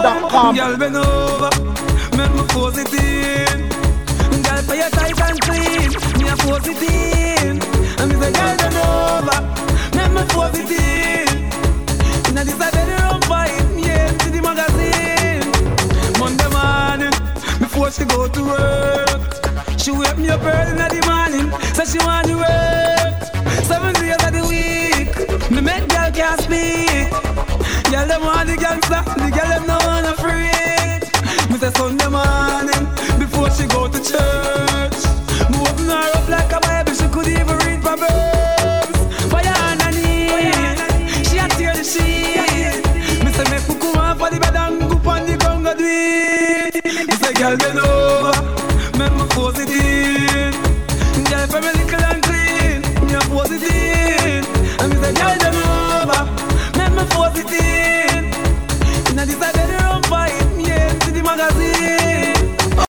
Gmail.com. Girl bend over, make me force it in. Girl for your tight and clean, me a force it in. And me say girl bend over, make me force it in. Inna this a bedroom fight, yeah, to the magazine. Monday morning, before she go to work, she wake me up early in the morning, say she want to work 7 days of the week. Me make girl can't speak. Girl them want the gangster, the girl them no wanna free. Me say Sunday morning, before she go to church, me open her up like a Bible, she could even read Proverbs. Fire underneath, she a tear the sheet. Me say make me come on for the bed and go on the ground and do it. Me say girl bend over, make me force it in.